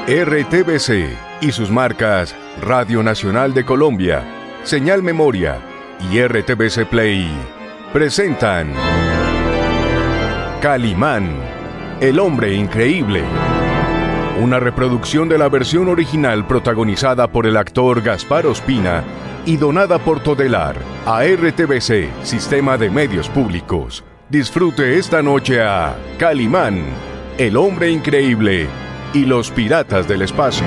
RTBC y sus marcas Radio Nacional de Colombia, Señal Memoria y RTBC Play presentan Calimán, el hombre increíble. Una reproducción de la versión original protagonizada por el actor Gaspar Ospina y donada por Todelar a RTBC, Sistema de Medios Públicos. Disfrute esta noche a Calimán, el hombre increíble y los piratas del espacio.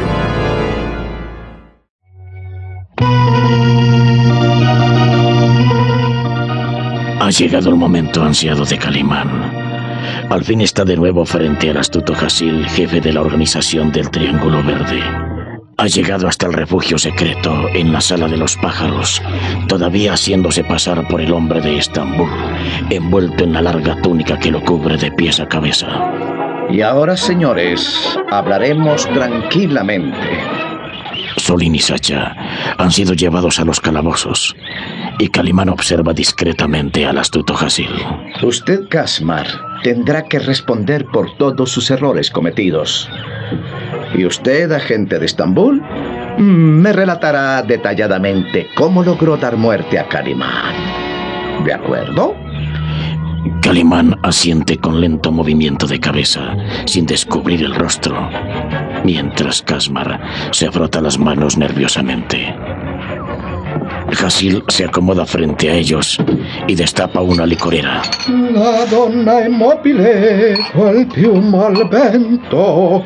Ha llegado el momento ansiado de Calimán. Al fin está de nuevo frente al astuto Hasil, jefe de la organización del Triángulo Verde. Ha llegado hasta el refugio secreto en la Sala de los Pájaros, todavía haciéndose pasar por el hombre de Estambul, envuelto en la larga túnica que lo cubre de pies a cabeza. Y ahora, señores, hablaremos tranquilamente. Solín y Sacha han sido llevados a los calabozos y Calimán observa discretamente al astuto Hasil. Usted, Kasmar, tendrá que responder por todos sus errores cometidos. Y usted, agente de Estambul, me relatará detalladamente cómo logró dar muerte a Calimán. ¿De acuerdo? Calimán asiente con lento movimiento de cabeza, sin descubrir el rostro, mientras Kasmar se frota las manos nerviosamente. Hasil se acomoda frente a ellos y destapa una licorera. La donna immobile col piumo al vento.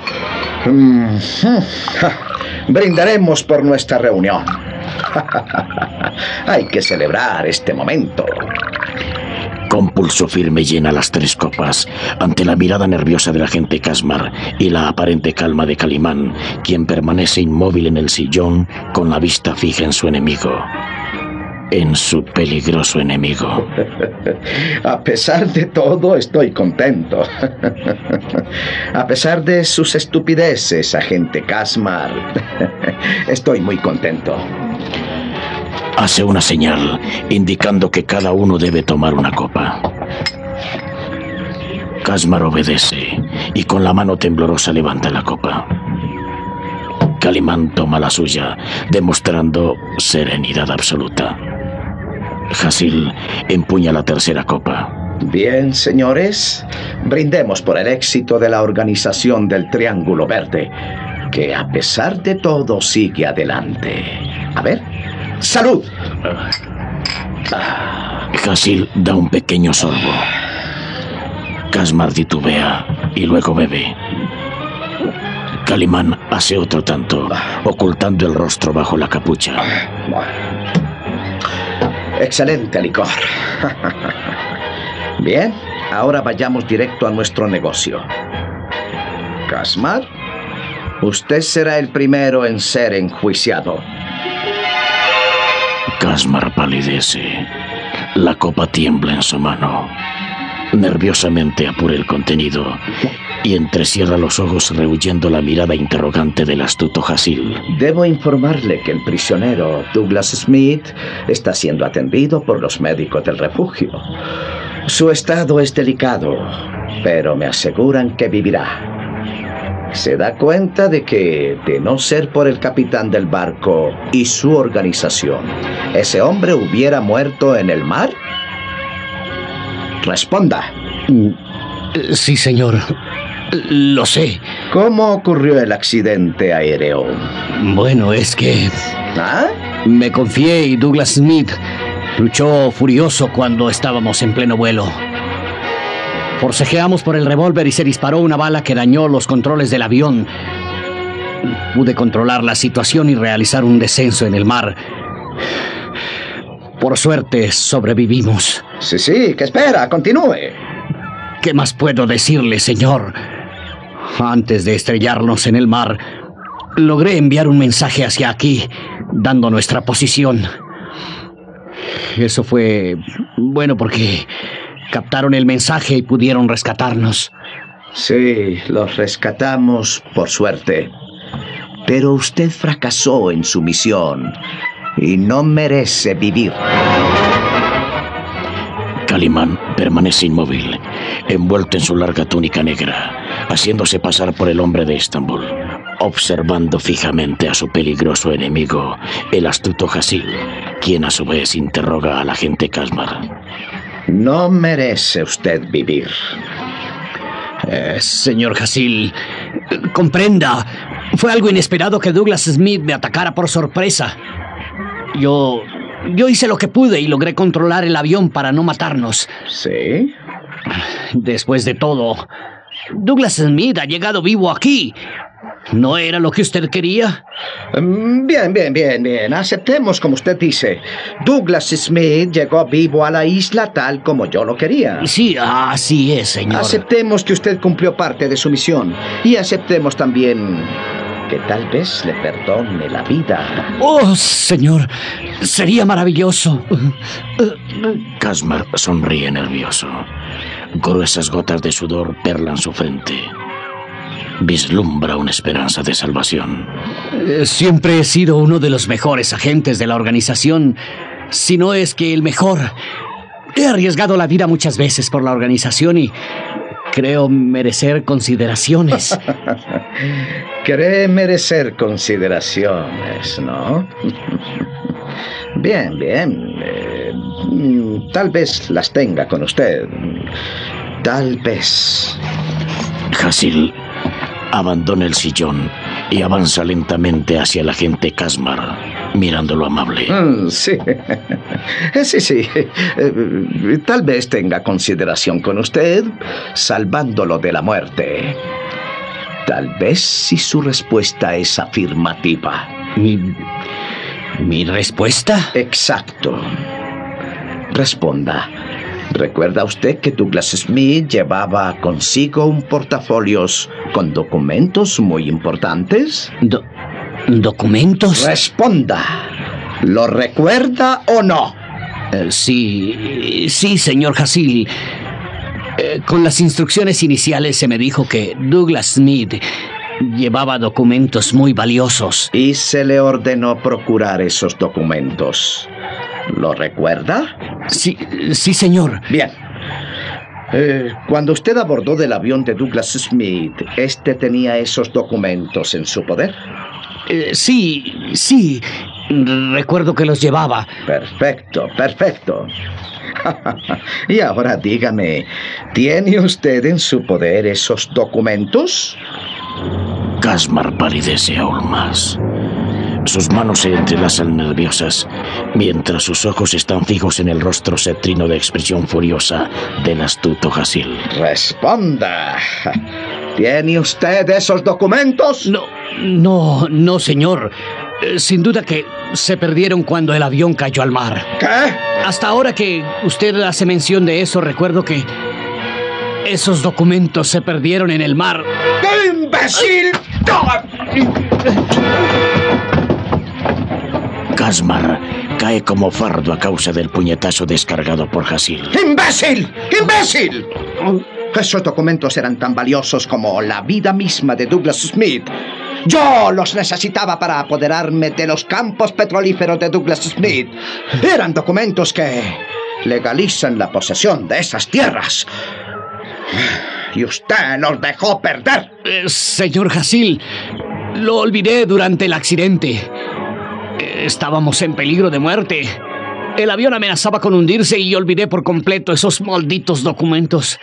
Brindaremos por nuestra reunión. Hay que celebrar este momento. Con pulso firme llena las 3 copas ante la mirada nerviosa del agente Kasmar y la aparente calma de Calimán, quien permanece inmóvil en el sillón con la vista fija en su enemigo. En su peligroso enemigo. A pesar de todo, estoy contento. A pesar de sus estupideces, agente Kasmar, estoy muy contento. Hace una señal, indicando que cada uno debe tomar una copa. Kasmar obedece y con la mano temblorosa levanta la copa. Calimán toma la suya, demostrando serenidad absoluta. Hasil empuña la tercera copa. Bien, señores, brindemos por el éxito de la organización del Triángulo Verde, que a pesar de todo sigue adelante. A ver, ¡salud! Hasil da un pequeño sorbo. Kasmar titubea y luego bebe. Calimán hace otro tanto, ocultando el rostro bajo la capucha. Excelente licor. Bien, ahora vayamos directo a nuestro negocio. Kasmar, usted será el primero en ser enjuiciado. Kasmar palidece. La copa tiembla en su mano. Nerviosamente apura el contenido y entrecierra los ojos rehuyendo la mirada interrogante del astuto Hasil. Debo informarle que el prisionero Douglas Smith está siendo atendido por los médicos del refugio. Su estado es delicado, pero me aseguran que vivirá. ¿Se da cuenta de que, de no ser por el capitán del barco y su organización, ese hombre hubiera muerto en el mar? Responda. Sí, señor. Lo sé. ¿Cómo ocurrió el accidente aéreo? Bueno, es que... ¿Ah? Me confié y Douglas Smith luchó furioso cuando estábamos en pleno vuelo. Forcejeamos por el revólver y se disparó una bala que dañó los controles del avión. Pude controlar la situación y realizar un descenso en el mar. Por suerte, sobrevivimos. Sí, ¿qué espera? Continúe. ¿Qué más puedo decirle, señor? Antes de estrellarnos en el mar, logré enviar un mensaje hacia aquí, dando nuestra posición. Eso fue bueno porque captaron el mensaje y pudieron rescatarnos. Sí, los rescatamos por suerte. Pero usted fracasó en su misión y no merece vivir. Calimán permanece inmóvil, envuelto en su larga túnica negra, haciéndose pasar por el hombre de Estambul. observando fijamente a su peligroso enemigo, el astuto Hasil, quien a su vez interroga al agente Casmar. No merece usted vivir. Señor Hasil, comprenda. Fue algo inesperado que Douglas Smith me atacara por sorpresa. Yo hice lo que pude y logré controlar el avión para no matarnos. ¿Sí? Después de todo, Douglas Smith ha llegado vivo aquí. ¿No era lo que usted quería? Bien. Aceptemos como usted dice. Douglas Smith llegó vivo a la isla tal como yo lo quería. Sí, así es, señor. Aceptemos que usted cumplió parte de su misión. Y aceptemos también que tal vez le perdone la vida. Oh, señor, sería maravilloso. Casmar sonríe nervioso. Gruesas gotas de sudor perlan su frente. Vislumbra una esperanza de salvación. Siempre he sido uno de los mejores agentes de la organización, si no es que el mejor. He arriesgado la vida muchas veces por la organización y creo merecer consideraciones. Cree merecer consideraciones, ¿no? Bien. Tal vez las tenga con usted. Tal vez. Hasil abandona el sillón y avanza lentamente hacia el agente Casmar, mirándolo amable. Sí. Sí. Tal vez tenga consideración con usted, salvándolo de la muerte. Tal vez si su respuesta es afirmativa. ¿Mi respuesta? Exacto. Responda. ¿Recuerda usted que Douglas Smith llevaba consigo un portafolios con documentos muy importantes? ¿Documentos? Responda. ¿Lo recuerda o no? Sí, señor Hasil. Con las instrucciones iniciales se me dijo que Douglas Smith llevaba documentos muy valiosos. Y se le ordenó procurar esos documentos. ¿Lo recuerda? Sí, señor. Bien. Cuando usted abordó del avión de Douglas Smith, ¿este tenía esos documentos en su poder? Sí. Recuerdo que los llevaba. Perfecto. Y ahora dígame, ¿tiene usted en su poder esos documentos? Casmar palidece aún más. Sus manos se entrelazan nerviosas, mientras sus ojos están fijos en el rostro cetrino de expresión furiosa del astuto Hasil. ¡Responda! ¿Tiene usted esos documentos? No, señor. Sin duda que se perdieron cuando el avión cayó al mar. ¿Qué? Hasta ahora que usted hace mención de eso, recuerdo que esos documentos se perdieron en el mar. ¡Qué imbécil! Casmar cae como fardo a causa del puñetazo descargado por Hasil. ¡Imbécil! Esos documentos eran tan valiosos como la vida misma de Douglas Smith. Yo los necesitaba para apoderarme de los campos petrolíferos de Douglas Smith. Eran documentos que legalizan la posesión de esas tierras. Y usted los dejó perder. Señor Hasil, lo olvidé durante el accidente. Estábamos en peligro de muerte. El avión amenazaba con hundirse y olvidé por completo esos malditos documentos.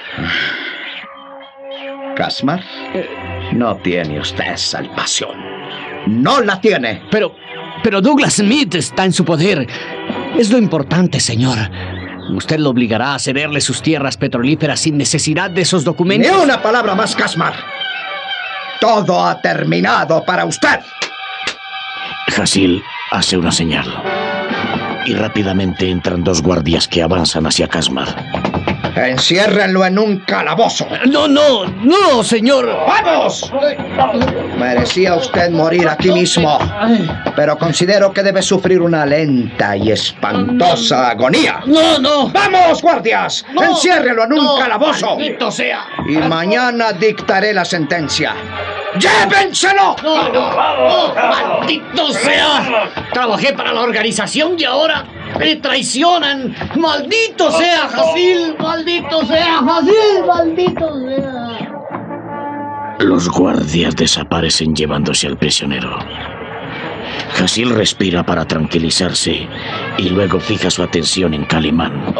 Casmar, no tiene usted salvación. ¡No la tiene! Pero Douglas Smith está en su poder. Es lo importante, señor. Usted lo obligará a cederle sus tierras petrolíferas sin necesidad de esos documentos. ¡Ni una palabra más, Casmar! ¡Todo ha terminado para usted! Hasil hace una señal y rápidamente entran dos guardias que avanzan hacia Casmar. ¡Enciérrenlo en un calabozo! ¡No, señor! ¡Vamos! Merecía usted morir aquí mismo, pero considero que debe sufrir una lenta y espantosa agonía. ¡No! ¡Vamos, guardias! No, ¡Enciérrenlo en un calabozo! ¡Maldito sea! Y mañana dictaré la sentencia. ¡Llévenselo! ¡No! ¡Maldito sea! Trabajé para la organización y ahora me traicionan. ¡Maldito sea, Hasil! ¡Maldito sea, Hasil! ¡Maldito sea! Los guardias desaparecen llevándose al prisionero. Hasil respira para tranquilizarse y luego fija su atención en Calimán.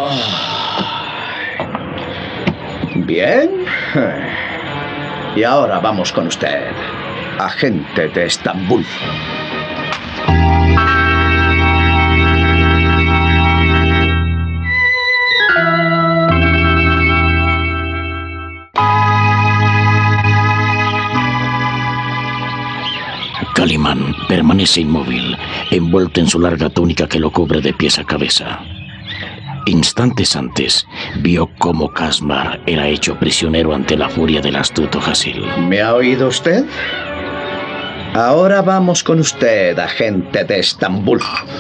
Bien. Y ahora vamos con usted, agente de Estambul. Calimán permanece inmóvil, envuelto en su larga túnica que lo cubre de pies a cabeza. Instantes antes, vio cómo Casmar era hecho prisionero ante la furia del astuto Hasil. ¿Me ha oído usted? Ahora vamos con usted, agente de Estambul.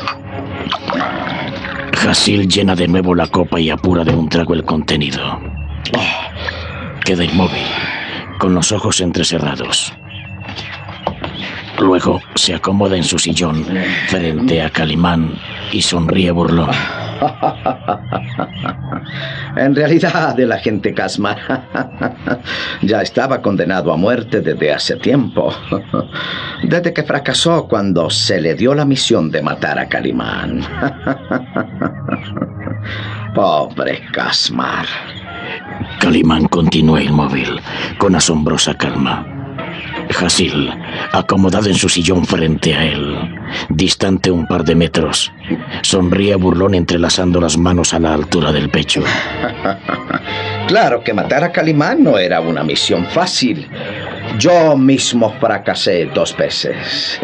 Hasil llena de nuevo la copa y apura de un trago el contenido. Queda inmóvil, con los ojos entrecerrados. Luego se acomoda en su sillón frente a Calimán y sonríe burlón. En realidad, el agente Casmar ya estaba condenado a muerte desde hace tiempo. Desde que fracasó cuando se le dio la misión de matar a Calimán. Pobre Casmar. Calimán continúa inmóvil, con asombrosa calma. Hasil, acomodado en su sillón frente a él, distante un par de metros, sonríe burlón entrelazando las manos a la altura del pecho. Claro que matar a Calimán no era una misión fácil. Yo mismo fracasé 2 veces.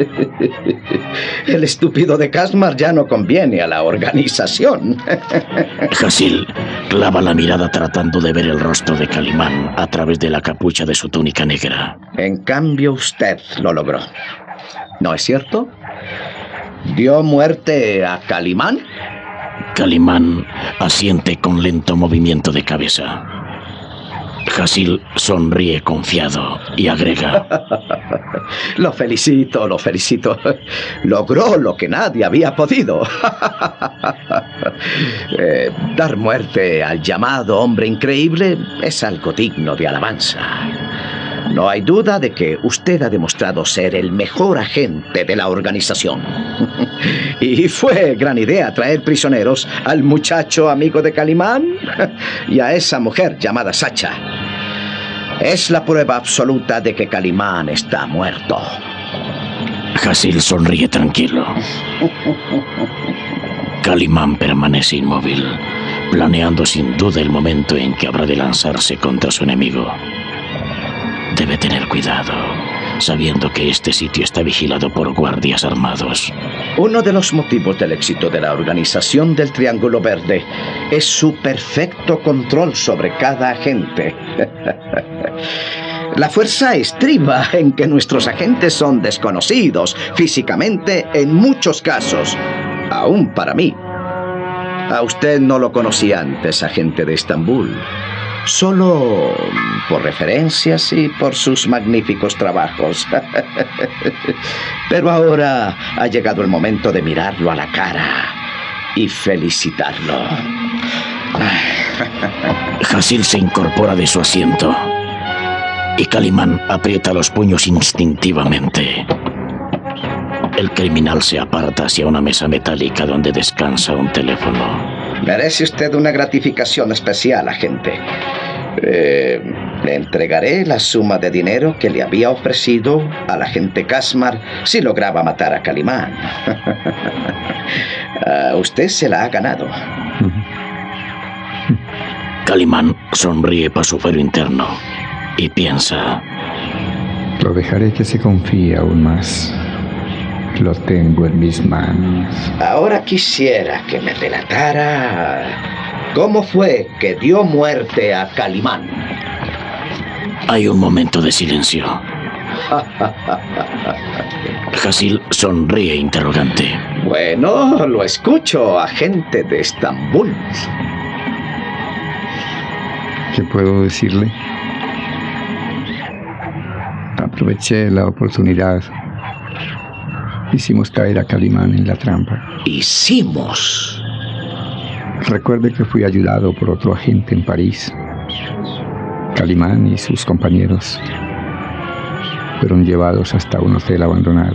El estúpido de Casmar ya no conviene a la organización. Hasil clava la mirada tratando de ver el rostro de Calimán a través de la capucha de su túnica negra. En cambio, usted lo logró. ¿No es cierto? ¿Dio muerte a Calimán? Calimán asiente con lento movimiento de cabeza. Hasil sonríe confiado y agrega: Lo felicito, lo felicito. Logró lo que nadie había podido. Dar muerte al llamado hombre increíble es algo digno de alabanza. No hay duda de que usted ha demostrado ser el mejor agente de la organización. Y fue gran idea traer prisioneros al muchacho amigo de Calimán y a esa mujer llamada Sacha. Es la prueba absoluta de que Calimán está muerto. Hasil sonríe tranquilo. Calimán permanece inmóvil, planeando sin duda el momento en que habrá de lanzarse contra su enemigo. Debe tener cuidado, sabiendo que este sitio está vigilado por guardias armados. Uno de los motivos del éxito de la organización del Triángulo Verde es su perfecto control sobre cada agente. La fuerza estriba en que nuestros agentes son desconocidos físicamente en muchos casos, aún para mí. A usted no lo conocí antes, agente de Estambul. Solo por referencias y por sus magníficos trabajos. Pero ahora ha llegado el momento de mirarlo a la cara y felicitarlo. Hasil se incorpora de su asiento y Calimán aprieta los puños instintivamente. El criminal se aparta hacia una mesa metálica donde descansa un teléfono. Merece usted una gratificación especial, agente. Le entregaré la suma de dinero que le había ofrecido al agente Casmar si lograba matar a Calimán. Usted se la ha ganado. Calimán sonríe para su fuero interno y piensa: Lo dejaré que se confíe aún más. Lo tengo en mis manos. Ahora quisiera que me relatara cómo fue que dio muerte a Calimán. Hay un momento de silencio. Hasil sonríe interrogante. Bueno, lo escucho, agente de Estambul. ¿Qué puedo decirle? Aproveché la oportunidad. Hicimos caer a Calimán en la trampa. ¿Hicimos? Recuerde que fui ayudado por otro agente en París. Calimán y sus compañeros fueron llevados hasta un hotel abandonado.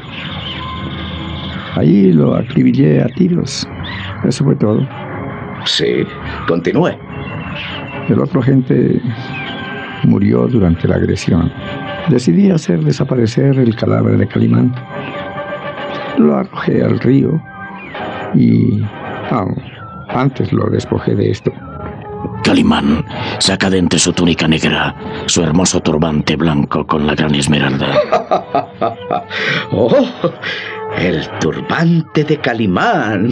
Allí lo acribillé a tiros. Eso fue todo. Sí, continúe. El otro agente murió durante la agresión. Decidí hacer desaparecer el cadáver de Calimán. Lo arrojé al río y antes lo despojé de esto. Calimán saca de entre su túnica negra su hermoso turbante blanco con la gran esmeralda. ¡Oh! El turbante de Calimán.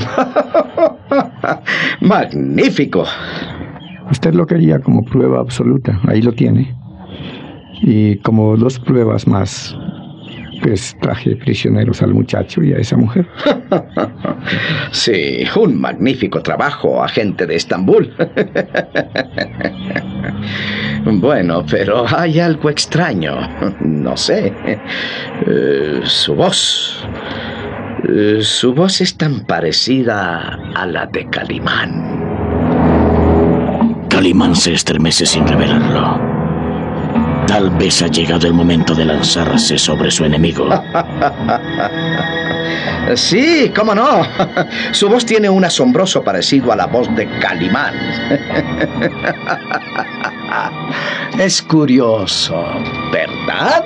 ¡Magnífico! Usted lo quería como prueba absoluta. Ahí lo tiene. Y como 2 pruebas más, pues traje prisioneros al muchacho y a esa mujer. Sí, un magnífico trabajo, agente de Estambul. Bueno, pero hay algo extraño. No sé. Su voz. Su voz es tan parecida a la de Calimán. Calimán se estremece sin revelarlo. Tal vez ha llegado el momento de lanzarse sobre su enemigo. Sí, cómo no. Su voz tiene un asombroso parecido a la voz de Calimán. Es curioso, ¿verdad?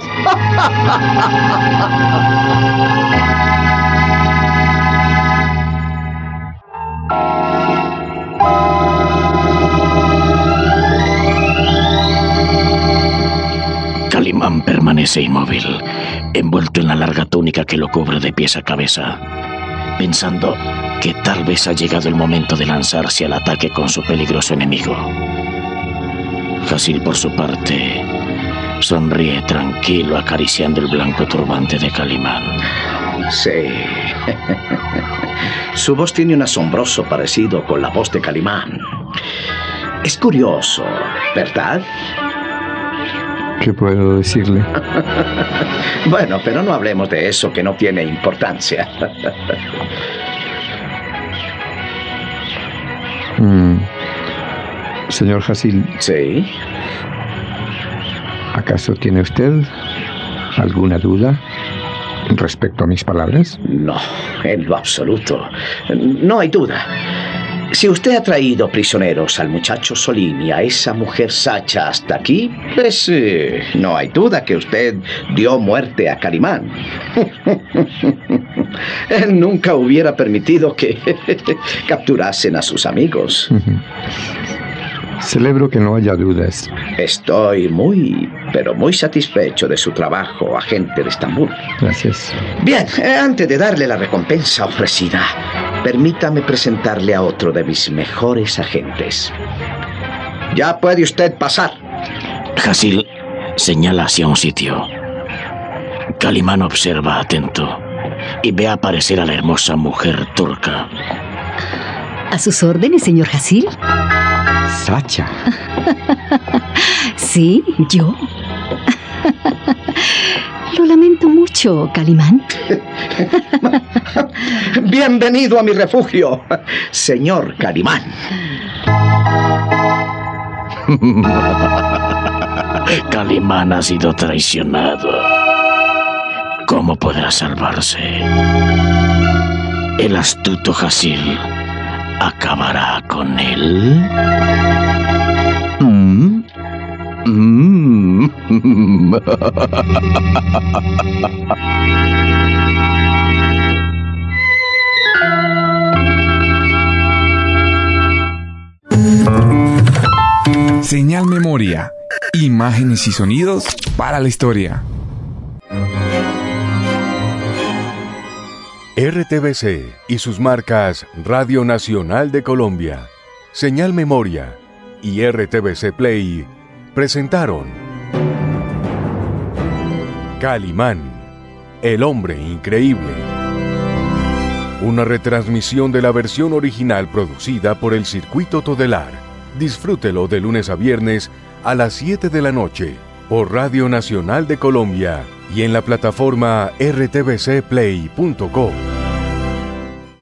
Calimán permanece inmóvil, envuelto en la larga túnica que lo cubre de pies a cabeza, pensando que tal vez ha llegado el momento de lanzarse al ataque con su peligroso enemigo. Hasil, por su parte, sonríe tranquilo acariciando el blanco turbante de Calimán. Sí. Su voz tiene un asombroso parecido con la voz de Calimán. Es curioso, ¿verdad? ¿Qué puedo decirle? Bueno, pero no hablemos de eso que no tiene importancia. Señor Hasil. ¿Sí? ¿Acaso tiene usted alguna duda respecto a mis palabras? No, en lo absoluto. No hay duda. Si usted ha traído prisioneros al muchacho Solín y a esa mujer Sacha hasta aquí, pues no hay duda que usted dio muerte a Calimán. Él nunca hubiera permitido que capturasen a sus amigos. Celebro que no haya dudas. Estoy muy, pero muy satisfecho de su trabajo, agente de Estambul. Gracias. Bien, antes de darle la recompensa ofrecida, permítame presentarle a otro de mis mejores agentes. Ya puede usted pasar. Hasil señala hacia un sitio. Calimán observa atento y ve aparecer a la hermosa mujer turca. ¿A sus órdenes, señor Hasil? Sacha. Sí, yo. Lo lamento mucho, Calimán. Bienvenido a mi refugio, señor Calimán. Calimán ha sido traicionado. ¿Cómo podrá salvarse? El astuto Hasil acabará con él. Señal Memoria. Imágenes y sonidos para la historia. RTBC y sus marcas Radio Nacional de Colombia, Señal Memoria y RTBC Play presentaron Calimán, el hombre increíble. Una retransmisión de la versión original producida por el Circuito Todelar. Disfrútelo de lunes a viernes a las 7 de la noche por Radio Nacional de Colombia y en la plataforma rtbcplay.co.